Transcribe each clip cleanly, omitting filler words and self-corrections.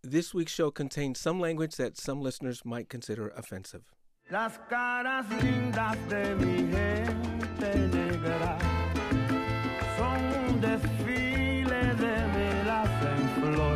This week's show contains some language that some listeners might consider offensive. Las caras lindas de mi gente negra son un desfile de velas en flor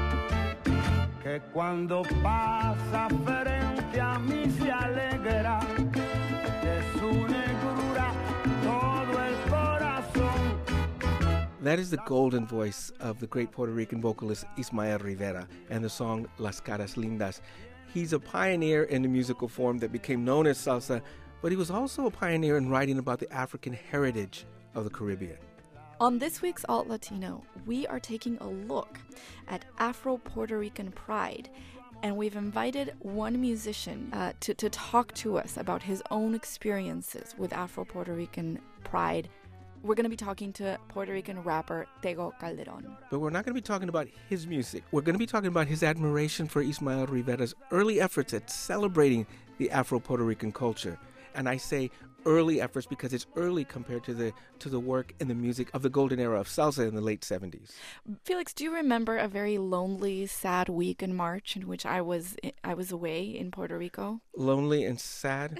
que cuando pasa frente a mí se alegra de su negrura todo el corazón. That is the golden voice of the great Puerto Rican vocalist Ismael Rivera and the song Las Caras Lindas. He's a pioneer in the musical form that became known as salsa, but he was also a pioneer in writing about the African heritage of the Caribbean. On this week's Alt Latino, we are taking a look at Afro-Puerto Rican pride, and we've invited one musician to talk to us about his own experiences with Afro-Puerto Rican pride. We're going to be talking to Puerto Rican rapper Tego Calderón. But we're not going to be talking about his music. We're going to be talking about his admiration for Ismael Rivera's early efforts at celebrating the Afro-Puerto Rican culture. And I say early efforts because it's early compared to the work and the music of the golden era of salsa in the late 70s. Felix, do you remember a very lonely, sad week in March in which I was away in Puerto Rico? Lonely and sad?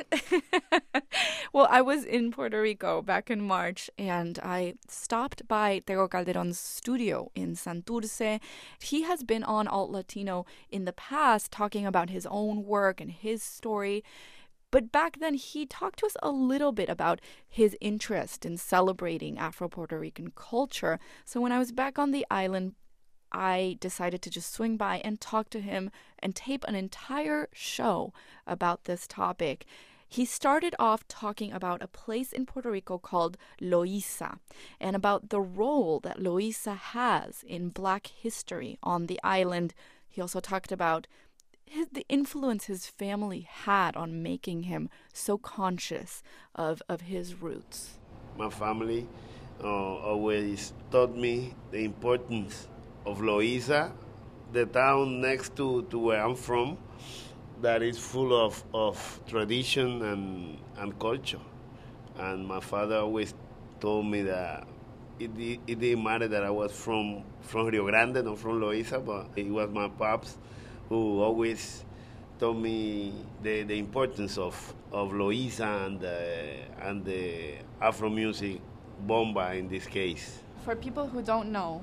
Well, I was in Puerto Rico back in March, and I stopped by Tego Calderón's studio in Santurce. He has been on Alt Latino in the past talking about his own work and his story. But back then, he talked to us a little bit about his interest in celebrating Afro-Puerto Rican culture. So when I was back on the island, I decided to just swing by and talk to him and tape an entire show about this topic. He started off talking about a place in Puerto Rico called Loíza and about the role that Loíza has in Black history on the island. He also talked about the influence his family had on making him so conscious of his roots. My family always taught me the importance of Loíza, the town next to where I'm from, that is full of tradition and culture. And my father always told me that it didn't matter that I was from Rio Grande, not from Loíza, but it was my pops who always told me the importance of Loíza and the Afro music, bomba in this case. For people who don't know,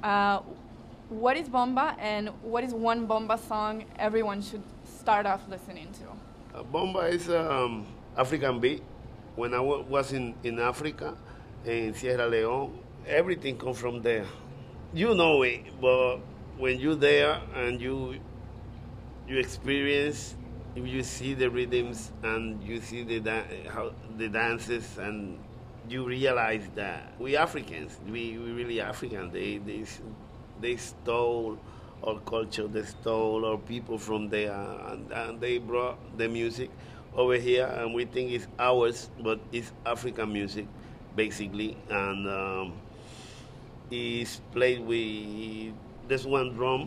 what is bomba and what is one bomba song everyone should start off listening to? Bomba is African beat. When I was in Africa, in Sierra Leone, everything comes from there. You know it, but when you're there and you experience, you see the rhythms and you see the dances, and you realize that we Africans, we really African. They stole our culture, they stole our people from there, and they brought the music over here, and we think it's ours, but it's African music, basically, and it's played with this one drum.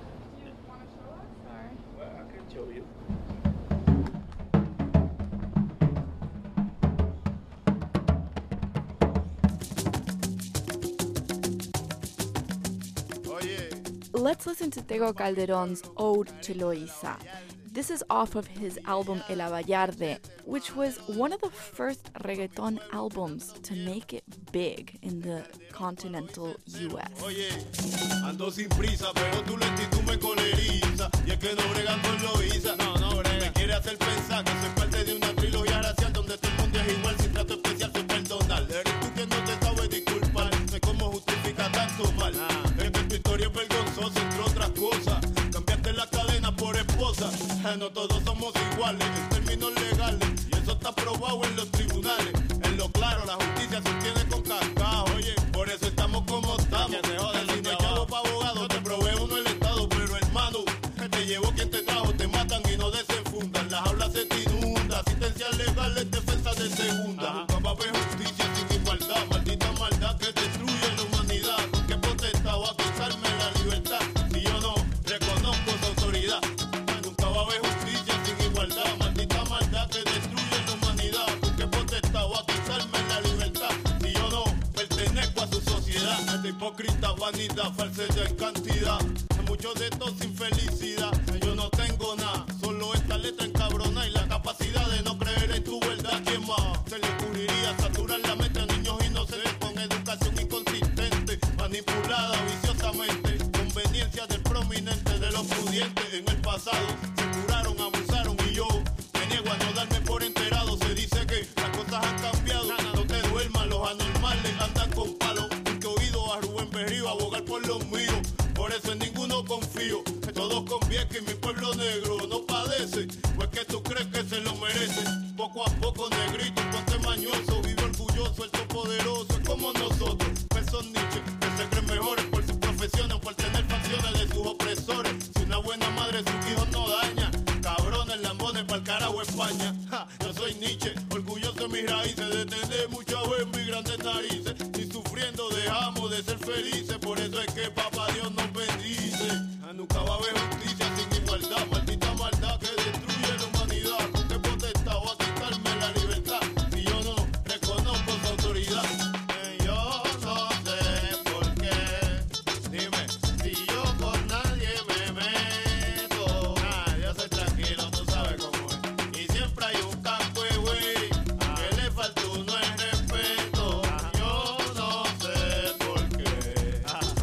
Let's listen to Tego Calderón's Ode to Loíza. This is off of his album El Abayarde, which was one of the first reggaeton albums to make it big in the continental U.S. Oye, ando sin prisa, pero tu lentitud me coleriza. Y es que no bregan con Loíza. No brega. Me quiere hacer pensar que soy parte de una trilogía racial donde todo el mundo es igual, sin trato especial, sin perdonar. Eres tú quien no te sabes disculpar. Sé cómo justifica tanto mal. Es que tu historia es vergonzosa, entre otras cosas. Cambiaste la cadena por esposa. No todos somos iguales en términos legales. Y eso está probado en los tribunales. En lo claro, la justicia se tiene con cascajo. Oye, por eso estamos como estamos. Si no hay chavo pa' abogado, te provee uno el Estado. Pero hermano, te llevó quien te trajo. Te matan y no desenfundan. Las aulas se te inundan. Asistencia legal es defensa de segunda. Buscaba ver justicia sin igualdad. Maldita maldad que destruye la humanidad. ¿Con qué potestad va a quitarme la libertad? Si yo no reconozco su autoridad. Nunca va a haber justicia sin igualdad. Maldita maldad que destruye la humanidad. ¿Con qué potestad va a quitarme la libertad? Si yo no pertenezco a su sociedad. Esta hipócrita vanidad, falsedad en cantidad. mucho de esto sin felicidad. Yo no tengo nada, solo esta letra encabrona y la capacidad de no creer en tu verdad. ¿Quién más se le ocurriría saturar la mente a niños inocentes con educación inconsistente, manipulada viciosamente? Conveniencia del prominente, de los pudientes en el pasado se curaron, abusaron y yo me niego a no darme por enterado. Se dice que las cosas han cambiado, no te duermas, los anormales andan con palos. Porque he oído a Rubén Berrío abogar por los míos, por eso en ninguno confío. Todos conviene que mi pueblo negro no padece, pues que tú crees que se lo merece. Poco a poco, negrito, ponte mañoso, vive orgulloso, el todopoderoso es como nosotros. Pesos Nietzsche, que se creen mejores por sus profesiones, por tener facciones de sus opresores. Si una buena madre sus hijos no daña, cabrones, lambones, pa'l carajo España. Ja, yo soy Nietzsche, orgulloso de mis raíces, de tener mucha bemba y grandes narices. Ni sufriendo dejamos de ser felices, por eso es que papá Dios nos bendice. Nunca va a haber justicia sin igualdad, maldita maldad que destruye la humanidad. ¿Con qué potestad va a quitarme la libertad si yo no reconozco su autoridad? Yo no sé por qué, dime, si yo con nadie me meto. Yo soy tranquilo, tú sabes cómo es. Y siempre hay un campo de güey que le falta uno el respeto. Yo no sé por qué.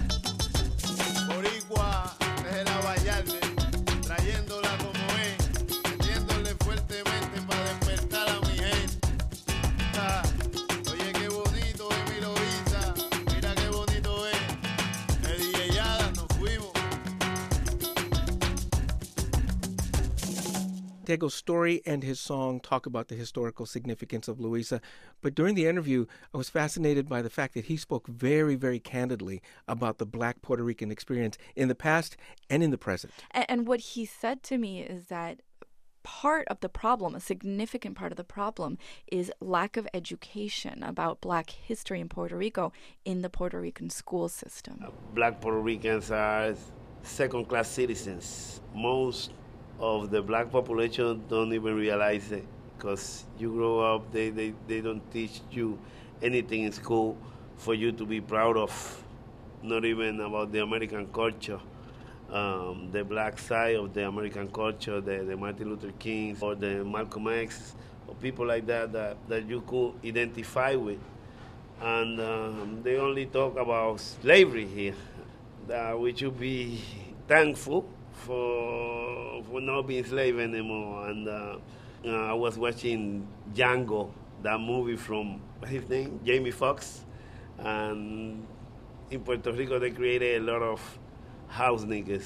Boricua, la Vallarde, trayéndola como es, metiéndole fuertemente para despertar a mi gente. Oye, qué bonito es mi Loíza, mira qué bonito es. El DJ Yada, nos fuimos. Tego's story and his song talk about the historical significance of Loíza, but during the interview, I was fascinated by the fact that he spoke very, very candidly about the Black Puerto Rican experience in the past and in the present. And what he said to me is that part of the problem, a significant part of the problem, is lack of education about Black history in Puerto Rico in the Puerto Rican school system. Black Puerto Ricans are second-class citizens. Most of the black population don't even realize it, because you grow up, they don't teach you anything in school for you to be proud of, not even about the American culture, the black side of the American culture, the Martin Luther King or the Malcolm X, or people like that you could identify with. And they only talk about slavery here, that we should be thankful for not being slave anymore. And I was watching Django, that movie from, what's his name, Jamie Foxx, and in Puerto Rico they created a lot of house niggas.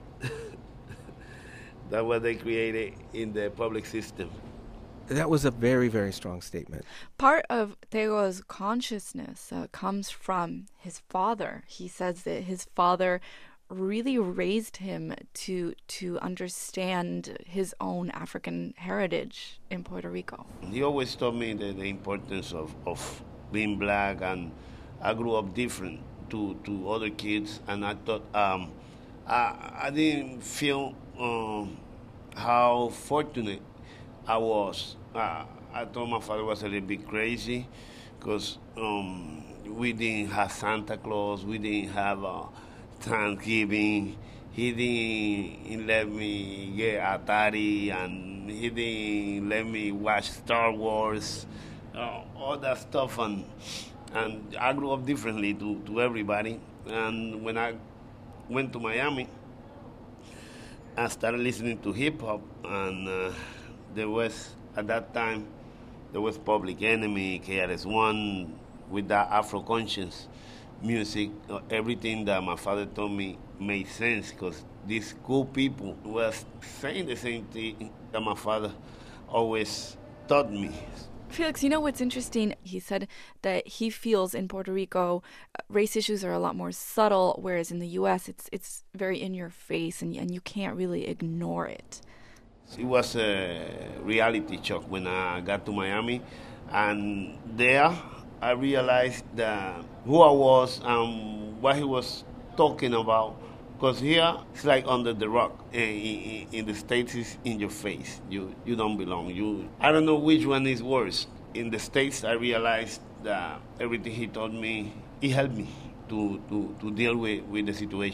That's what they created in the public system. That was a very, very strong statement. Part of Tego's consciousness comes from his father. He says that his father really raised him to understand his own African heritage in Puerto Rico. He always taught me the importance of being black, and I grew up different to other kids, and I thought I didn't feel how fortunate I was. I thought my father was a little bit crazy, because we didn't have Santa Claus, we didn't have Thanksgiving. He didn't let me get Atari, and he didn't let me watch Star Wars, all that stuff. And I grew up differently to everybody. And when I went to Miami, I started listening to hip hop, and there was, at that time, there was Public Enemy, KRS-One, with that Afro-conscious music. Everything that my father told me made sense, because these cool people was saying the same thing that my father always taught me. Felix, you know what's interesting? He said that he feels in Puerto Rico race issues are a lot more subtle, whereas in the U.S. it's very in your face, and you can't really ignore it. It was a reality shock when I got to Miami, and there I realized that who I was and what he was talking about. Because here, it's like under the rock. In the States, it's in your face. You don't belong. I don't know which one is worse. In the States, I realized that everything he taught me, it helped me to deal with the situation.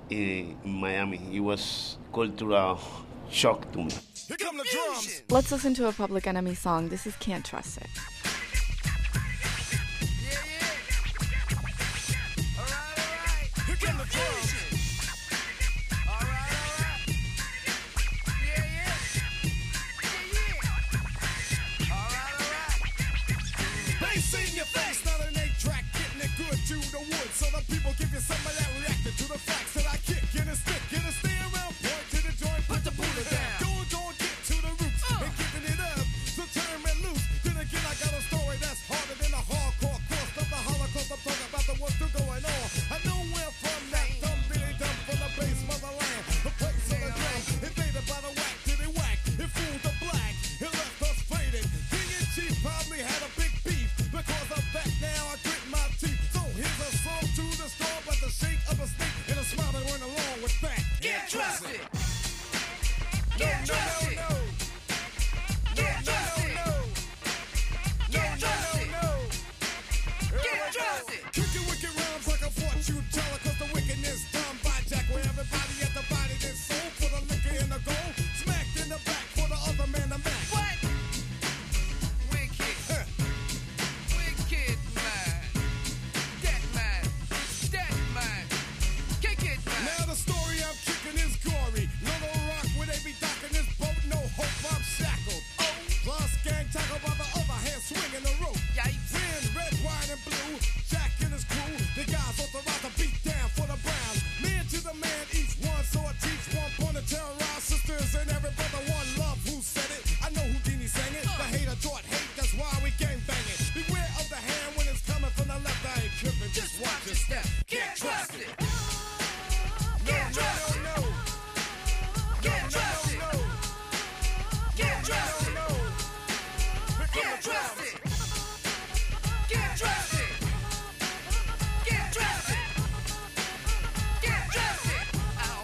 in Miami. It was cultural shock to me. Here come the drums. Let's listen to a Public Enemy song. This is Can't Trust It. Here come the drums. Bass in your face, not an 8-track, getting it good to the woods. So the people give you some of that reacting to the facts that I kick in a stick. Get a stay around, point to the joint, put the Buddha down. Go and get to the roots and giving it up. So turn me loose. Then again, I got a story that's harder than a hardcore course of the Holocaust. I'm talking about the what's still going on. I know where from that dumb, really dumb from the base motherland. The place of the drum, invaded by the whack, did it whack? It fooled the black, it left us faded. King and Chief probably had a big beef. Because of that, now I grit my teeth. So here's a song to the storm, like the shake of a snake, and a smile that went along with that. Can't trust it. Can't trust it. Can't trust it. Can't trust it. Can't trust it. Kicking wicked rhymes like a fortune teller, 'cause the wickedness done by Jack, where everybody at the body is sold for the liquor and the gold, smacked in the back for the other man to match. What? Wicked. Wicked man. That man. That man. Kick it, man. Now the story I'm kicking is gory. Little Rock, where they be docking this boat, no hope, I'm shackled. Oh, plus gang tackle by the other hand, swinging the rope. Yikes. Win, red, white, and blue. Jack and his crew, the guys authorized to beat down for the Browns. Man to the man, each one, so I teach one. Born to terrorize sisters and every brother, one love. Who said it? I know Houdini sang it. The hater taught hate, that's why we gang banging. Beware of the hand when it's coming from the left. I ain't tripping, just watch your step. Can't trust it. No, Can't trust it. no, no. Can't trust it. Can't trust it. Can't trust it. Can't trust it. Can't trust it. Can't trust it. Ow.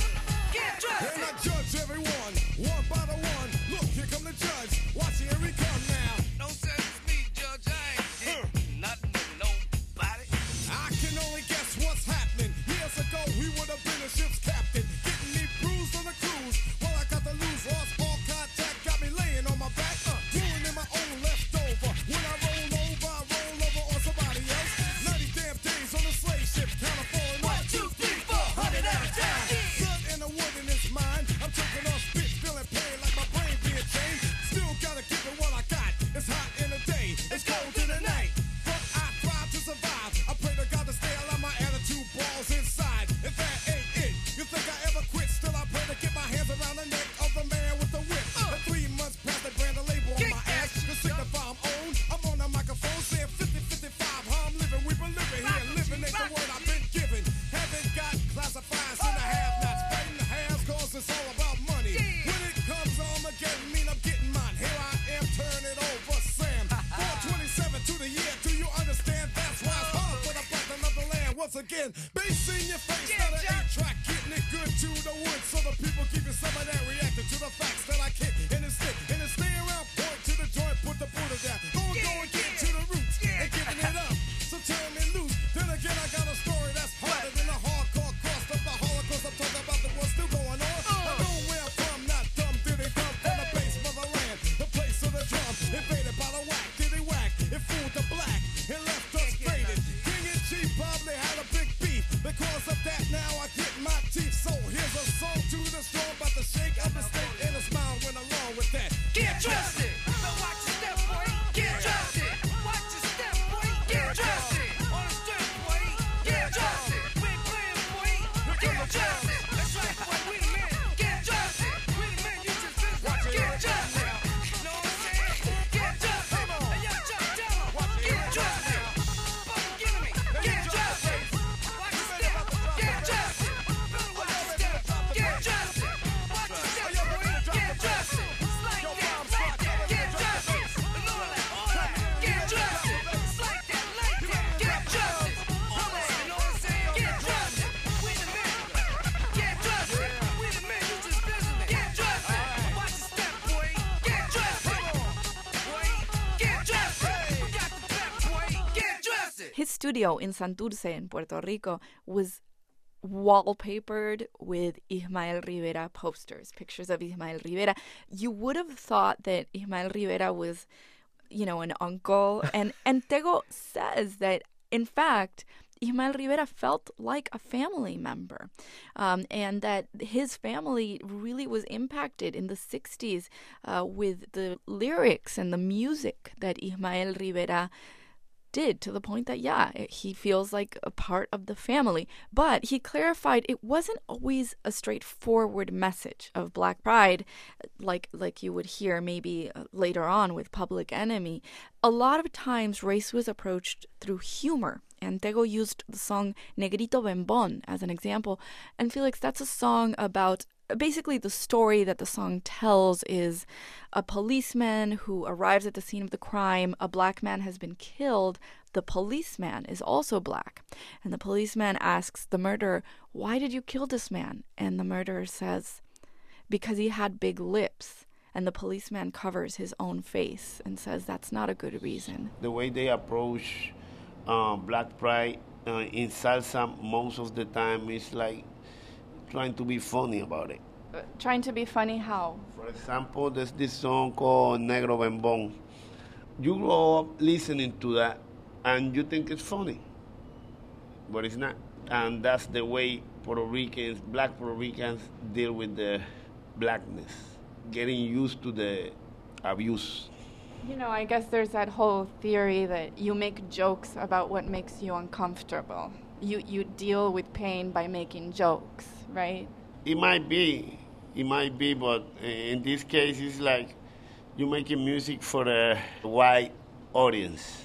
Can't trust And I it. judge everyone, one by the one. Look, here come the judge. Watch, here he come now. No sense me, Judge. I ain't did nothing to nobody. I can only guess what's happening. Years ago, we would have been a ship's captain. Getting me bruised on the cruise. Well, I got to lose, lost all contact. Got me laying on my back. Doing in my own leftover. When I roll over on somebody else. 90 damn days on a slave ship. Count of falling 1, 2, 3, 400 at a time. Blood in the wood in his mind. I'm choking on spit, feeling pain like my brain being chained. Still gotta give it what I got. It's hot in the day, it's cold in the night. But I thrive to survive. I pray to God to stay alive. My attitude balls inside. If that ain't it, you think I ever quit? Still I pray to get my hands around the neck of the man with the whip. And 3 months past, they brand a label on my ass. To signify I'm on. I'm on the microphone saying 50, 55. How I'm living, we've been living here. Living ain't the word I've been given. Haven't got classifieds in the have-nots. Fighting the haves, cause it's all about money. When it comes on again, mean I'm getting mine. Here I am, turn it over, Sam. 427 to the year, do you understand? That's why it's hard for the black of the land. Once again, bass in your face, not an 8-track, getting it good to the woods. So the people keep you some of that reacting to the facts that I kick in the stick. And it's stay around, point to the joint, put the Buddha down. Go and get to the roots and giving it up. So turn me loose. Then again, I got a story that's harder than a hardcore cost of the Holocaust. I'm talking about the what's still going on. I know where I'm from, not dumb, did they come from the base motherland, the place of the drum, invaded by the whack, did they whack? It fooled the black, it left us faded. King and Chief probably had a big beef. Because of that, now I get my teeth. So here's a song to the storm, about the shake of the state, and a smile went along with that. Can't trust it. Now watch your step, boy. Can't trust it. Watch your step, boy. Can't trust it. On the strip, boy. Can't trust it. We ain't playing, boy. Can't trust it. That's right, boy. We the men. Can't trust it. We the men. You just business. Can't trust it. Know what I'm saying? Can't trust it. Hey, yo, Chuck Taylor. Can't trust it. Public Enemy. Can't trust it. Watch your step. Can't trust it. Better watch your step. Can't trust it. Watch your step, boy. Can't trust it. It's like that, like that. Can't trust it. And all that. Can't trust it. It's like that, like that. Can't trust it. All that. You know what I'm saying? Can't trust it. We the men. Can't trust it. We the men. You just business. Can't trust it. Watch your step, boy. Can't trust it. Boy. Can't trust it. We got the back, boy. Can't trust it. His studio in Santurce in Puerto Rico was wallpapered with Ismael Rivera posters, pictures of Ismael Rivera. You would have thought that Ismael Rivera was, an uncle. And Tego says that, in fact, Ismael Rivera felt like a family member, and that his family really was impacted in the 60s with the lyrics and the music that Ismael Rivera did, to the point that, he feels like a part of the family. But he clarified it wasn't always a straightforward message of Black pride, like you would hear maybe later on with Public Enemy. A lot of times race was approached through humor, and Tego used the song Negrito Bembón as an example. And Felix, that's a song about, basically the story that the song tells is a policeman who arrives at the scene of the crime. A black man has been killed. The policeman is also black. And the policeman asks the murderer, "Why did you kill this man?" And the murderer says, "Because he had big lips." And the policeman covers his own face and says that's not a good reason. The way they approach Black pride in salsa most of the time is like trying to be funny about it. Trying to be funny how? For example, there's this song called Negro Bembón. You grow up listening to that and you think it's funny, but it's not. And that's the way Black Puerto Ricans deal with the blackness, getting used to the abuse. I guess there's that whole theory that you make jokes about what makes you uncomfortable. You deal with pain by making jokes, right? It might be, but in this case, it's like you're making music for a white audience.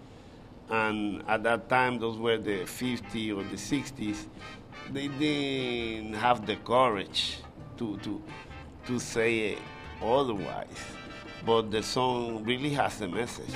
And at that time, those were the 50s or the 60s, they didn't have the courage to say it otherwise. But the song really has a message.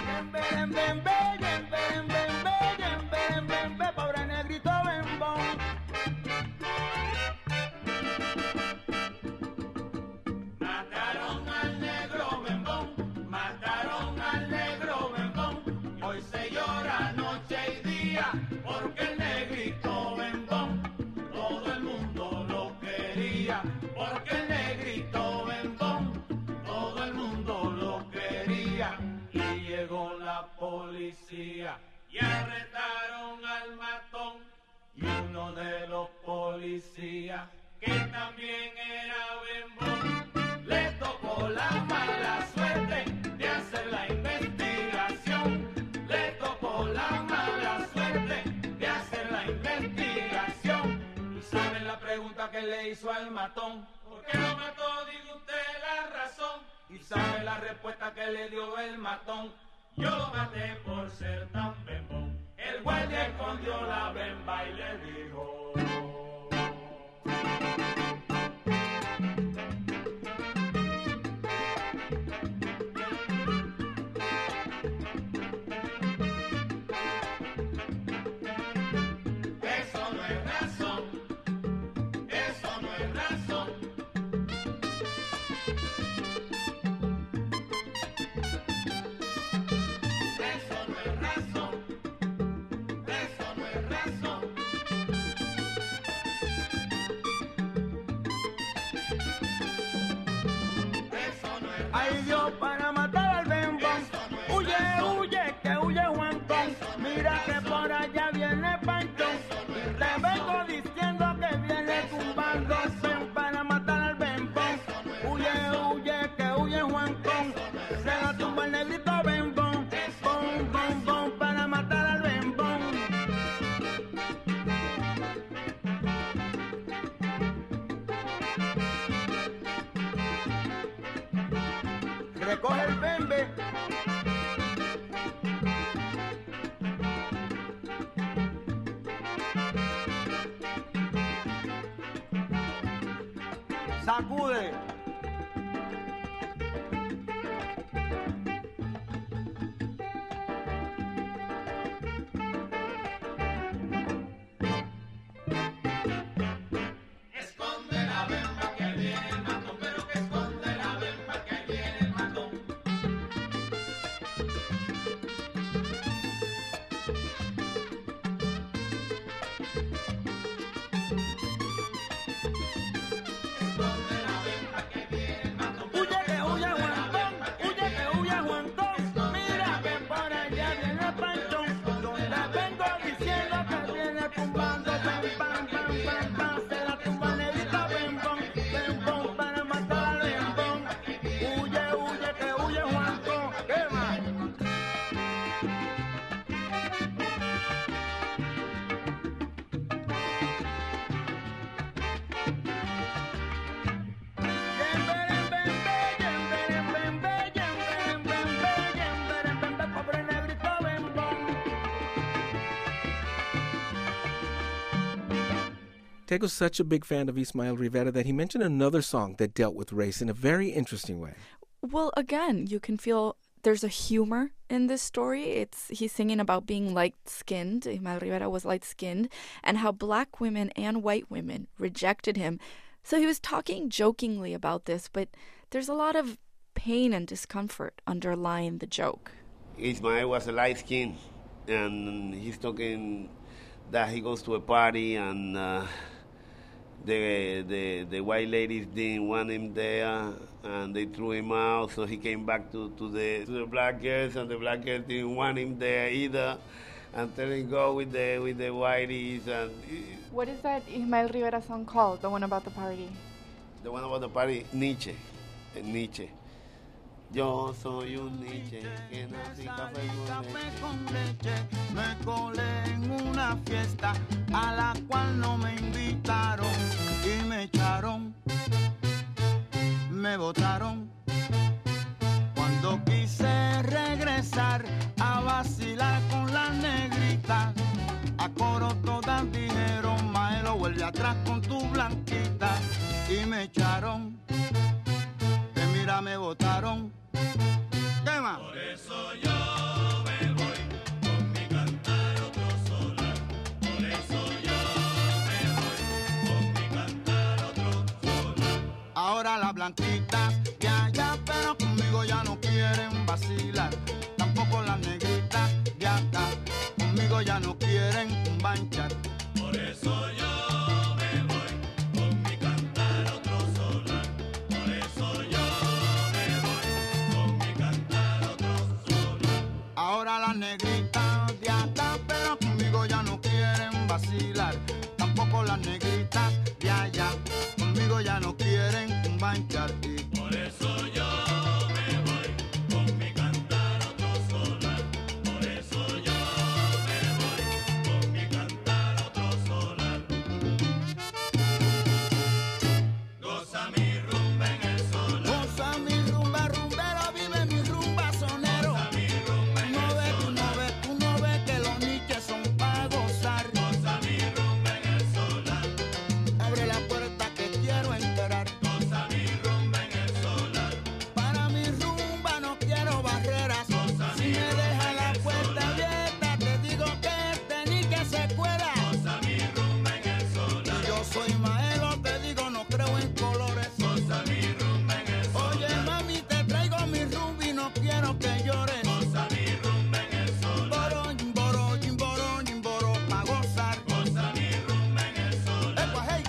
Mataron al negro Bembón, mataron al negro Bembón. Hoy se llora noche y día porque el negrito Bembón todo el mundo lo quería. Porque el negrito Bembón todo el mundo lo quería. Y llegó la policía y arrestaron al matón. Y uno de los policías, que también era Bembón, le tocó la mala suerte de hacer la investigación. Le tocó la mala suerte de hacer la investigación. ¿Y saben la pregunta que le hizo al matón? ¿Por qué lo mató? Diga usted la razón. ¿Y sabe la respuesta que le dio el matón? Yo lo maté por ser tan bembón. El guardia escondió la bemba y le dijo: eso no es razón, eso no es razón. Eso no es razón, eso no es razón. Eso no es razón. Ay Dios, para matar al Bembón, huye, huye, que huye Juancón. Mira que por allá viene Panchón, y te vengo diciendo que viene tumbando. Ven para matar al Bembón, huye, huye, que huye Juancón. Se la tumba el negrito Bembón, bom, bom, bom, para matar al Bembón. Recoge el bembe. Sacude. Esconde la bemba que ahí viene el matón, pero que esconde la bemba que ahí viene el matón. Tego's such a big fan of Ismael Rivera that he mentioned another song that dealt with race in a very interesting way. Well, again, you can feel there's a humor in this story. He's singing about being light-skinned. Ismael Rivera was light-skinned, and how black women and white women rejected him. So he was talking jokingly about this, but there's a lot of pain and discomfort underlying the joke. Ismael was a light skin, and he's talking that he goes to a party and the white ladies didn't want him there and they threw him out, so he came back to the black girls, and the black girls didn't want him there either, and then he go with the whiteys. And What is that Ismael Rivera song called, the one about the party? the one about the party, Nietzsche. Yo soy un Nietzsche que nací café con leche. Me colé en una fiesta a la cual no me invitaron y me echaron, me botaron. Cuando quise regresar a vacilar con las negritas, a coro todas dijeron, Maelo, vuelve atrás con tu blanquita, y me echaron, que mira me botaron. ¿Qué más? Por eso yo me voy con mi cantar otro solar. Por eso yo me voy con mi cantar otro solar. Ahora las blanquitas de allá, pero conmigo ya no quieren vacilar. Tampoco las negritas de acá, conmigo ya no quieren banchar. Por eso yo me voy con mi cantar otro solar. Por eso yo me voy con mi cantar otro solar. Ahora las negritas de acá, pero conmigo ya no quieren vacilar. Tampoco las negritas de allá, conmigo ya no quieren banchar. Por eso yo me voy con mi cantar otro solar. Por eso yo me voy con mi cantar otro solar. Goza mi rumba en el solar. Goza mi rumba, rumbero, vive mi rumba sonero. Goza mi rumba en el solar. Tú no ves que los niches son para gozar. Goza mi rumba en el solar. Abre la puerta que quiero entrar. Goza mi rumba en el solar. Para mi rumba no quiero barreras. Si me deja la puerta abierta, te digo que ni que se cuela. Goza mi rumba en el solar. Y yo soy Maelo, te digo, no creo en colores. Goza mi rumba en el solar. Oye, mami, te traigo mi rumba y no quiero que llores. Goza mi rumba en el solar. Jimboro, jimboro, jimboro, pa' gozar. Goza mi rumba en el solar. ¡Epa, hey!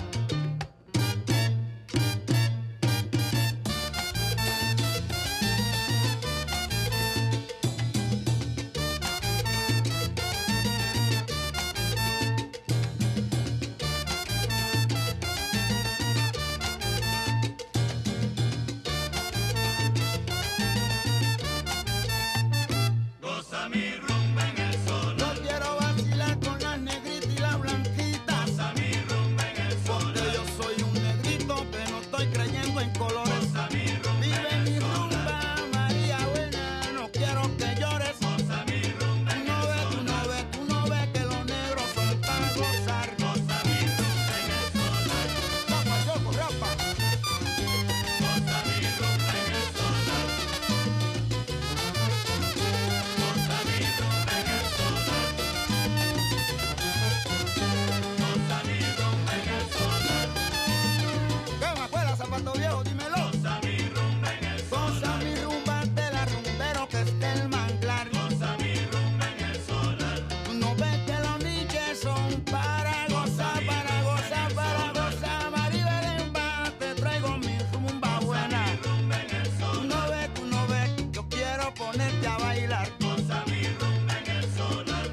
Goza mi rumba en el solar. No quiero vacilar con las negritas y las blanquitas. Goza mi rumba en el Porque solar. yo soy un negrito que no estoy creyendo en colores. Goza mi rumba Vive en mi el solar. rumba, María buena, no quiero que llores. Goza mi rumba en el solar. Tú no ves que los negros son para gozar. Goza mi rumba en el solar. Rapa, yoco, rapa. Goza mi rumba en el solar. Goza mi rumba en el solar. Goza mi rumba en el solar. ¿Qué me acuerdas, zapato viejo? Dímelo. Goza mi rumba en el solar. Goza mi rumba de la rumbero que esté el manglar. Goza mi rumba en el solar. Tú no ves que los niches son para gozar, para gozar, para gozar. Maribelemba, te traigo mi rumba buena. Rumba en el solar. Tú no ves, yo quiero ponerte a bailar. Goza mi rumba en el solar.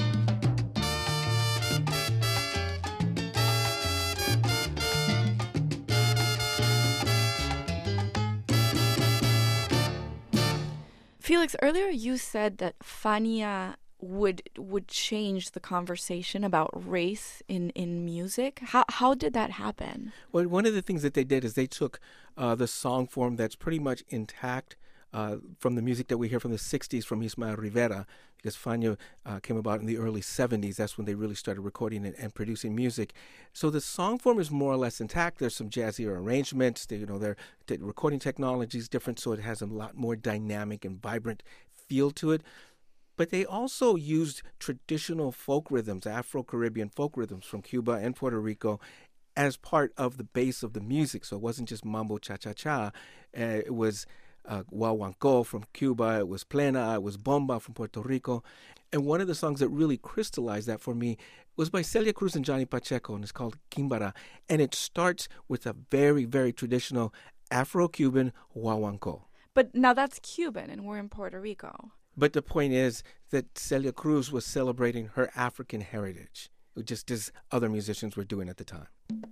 Felix, earlier you said that Fania would change the conversation about race in music. How did that happen? Well, one of the things that they did is they took the song form that's pretty much intact from the music that we hear from the 60s from Ismael Rivera, because Fania came about in the early 70s. That's when they really started recording and producing music. So the song form is more or less intact. There's some jazzier arrangements. The recording technology is different, so it has a lot more dynamic and vibrant feel to it. But they also used traditional folk rhythms, Afro-Caribbean folk rhythms from Cuba and Puerto Rico as part of the base of the music. So it wasn't just mambo cha-cha-cha. It was guaguancó from Cuba, it was plena, it was bomba from Puerto Rico. And one of the songs that really crystallized that for me was by Celia Cruz and Johnny Pacheco, and it's called Quimbara. And it starts with a very, very traditional Afro-Cuban guaguancó. But now that's Cuban, and we're in Puerto Rico. But the point is that Celia Cruz was celebrating her African heritage, just as other musicians were doing at the time.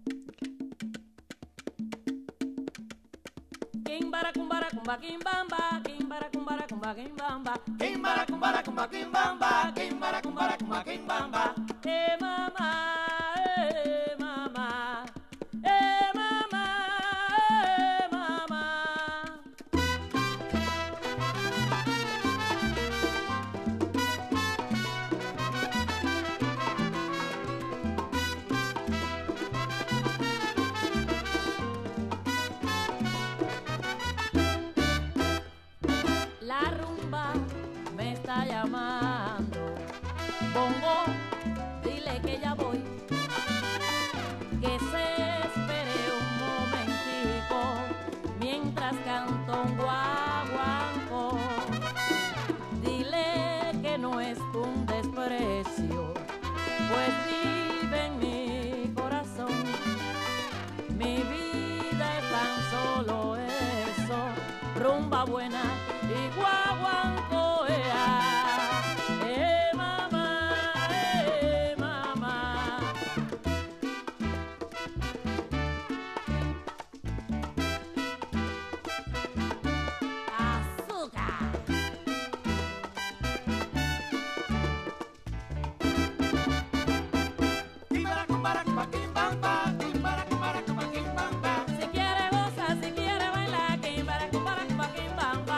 Kimbara kumbara kumba kimbamba, kimbara kumbara kumba kimbamba, kimbara kumbara kumba kimbamba, kimbara kumbara kumba kimbamba. Hey mama, hey mama, hey mama, hey mama. La rumba me está llamando. Bongo, dile que ya voy. Que se espere un momentico mientras canto un guaguancó. Dile que no es un desprecio, pues vive en mi corazón. Mi vida es tan solo eso, rumba buena y guaguancó, mamá, mamá. Azúcar. Si quiere gozar, si quiere bailar, quimbara, cumbara, cumba, quimbamba.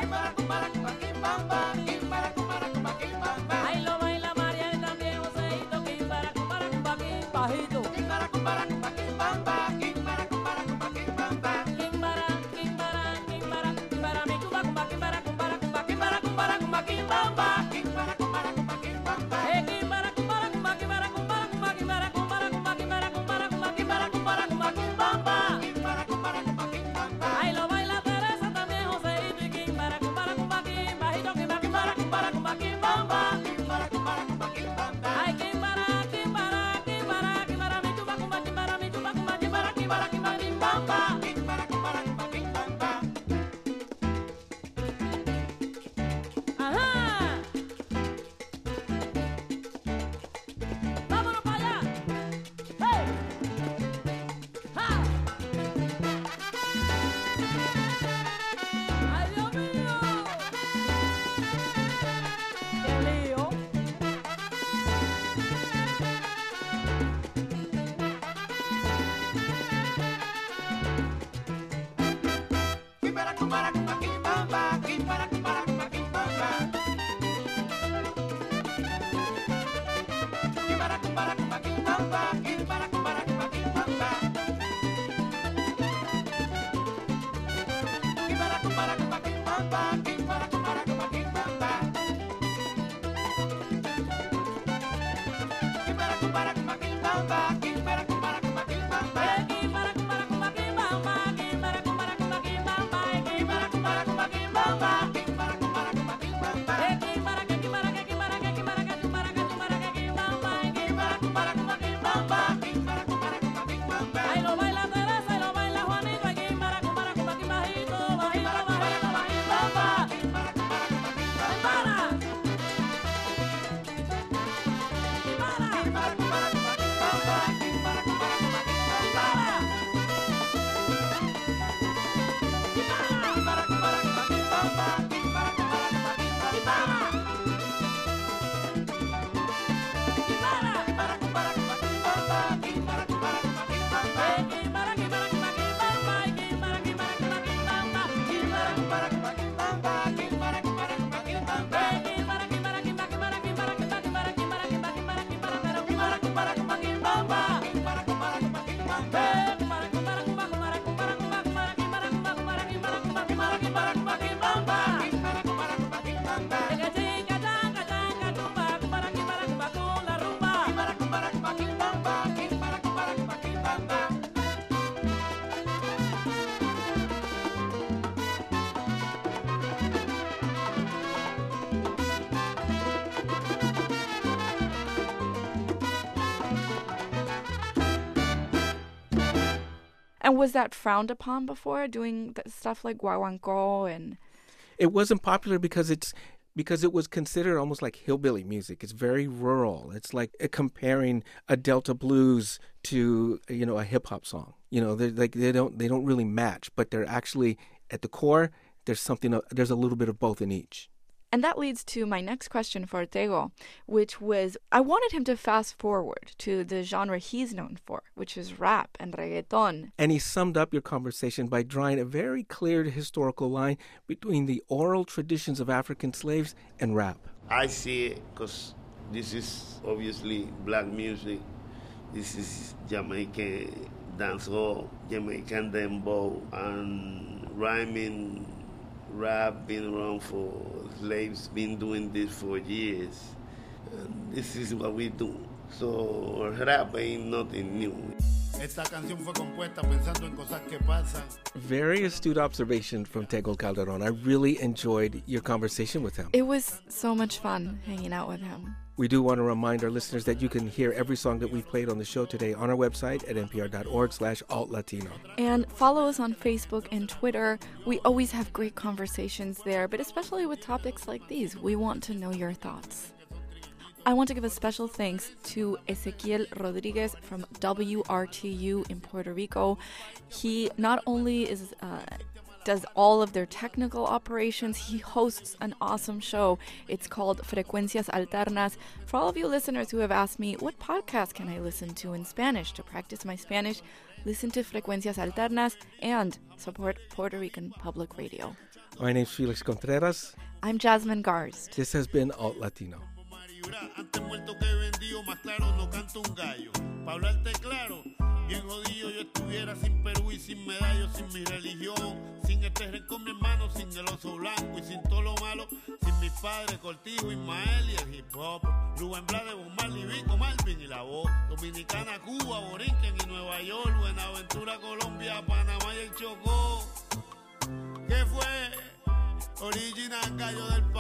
Ahí lo baila María y también Joseito, quimbara, cumbara, cumba, quimbajito. Quimbara, quimbara, quimbara, quimbara, mi cuba, cumba, quimbara, cumbara, cumba, quimbara, cumbara, cumba, quimbamba. Quimbara, cumbara, cumba, quimbara, cumbara, cumba, quimbara, cumbara, cumba, quimbara, cumbara, cumba, quimbara, cumbara, cumba, quimbamba. Ahí lo baila Teresa también Joseito y quimbara, cumbara, cumba, quimbajito, quimbara, cumbara, cumbara, cumba, quimbamba. Ay, quimbara, quimbara, quimbara, quimbara, mi tuba, cumba, quimbara, mi tuba, cumba, quimbara, quimbara, quimbara, quimbamba. Ajá. Vámonos para allá. Hey. Ja. Ay, Dios mío. Qué lío. Quimbara, cumbara, cumba, quimbamba, quimbara, cumbara, cumba, quimbamba, quimbara, cumbara, And was that frowned upon before, doing stuff like guaguancó and... It wasn't popular because it was considered almost like hillbilly music. It's very rural. It's like comparing a Delta blues to a hip hop song. They don't really match, but they're actually at the core. There's a little bit of both in each. And that leads to my next question for Tego, which was, I wanted him to fast forward to the genre he's known for, which is rap and reggaeton. And he summed up your conversation by drawing a very clear historical line between the oral traditions of African slaves and rap. I see it because this is obviously black music. This is Jamaican dancehall, Jamaican dembow, and rhyming rap been around for slaves, been doing this for years. And this is what we do. So rap ain't nothing new. Esta canción fue compuesta pensando en cosas que pasan. Very astute observation from Tego Calderon. I really enjoyed your conversation with him. It was so much fun hanging out with him. We do want to remind our listeners that you can hear every song that we've played on the show today on our website at npr.org/altlatino. And follow us on Facebook and Twitter. We always have great conversations there, but especially with topics like these, we want to know your thoughts. I want to give a special thanks to Ezequiel Rodriguez from WRTU in Puerto Rico. He not only does all of their technical operations, he hosts an awesome show. It's called Frecuencias Alternas. For all of you listeners who have asked me, what podcast can I listen to in Spanish to practice my Spanish? Listen to Frecuencias Alternas and support Puerto Rican Public Radio. My name's Felix Contreras. I'm Jasmine Garst. This has been Alt Latino. Antes muerto que vendido, más claro no canto un gallo. Pa' hablarte claro, bien jodido yo estuviera sin Perú y sin medallo, sin mi religión, sin este rencor mi hermano, sin el oso blanco y sin todo lo malo, sin mis padres, Cortijo, Ismael y el hip hop, Rubén Blades, Bob Marley, Vico, Malvin y la voz, Dominicana, Cuba, Borinquen y Nueva York, Buenaventura, Colombia, Panamá y el Chocó. ¿Qué fue? Original gallo del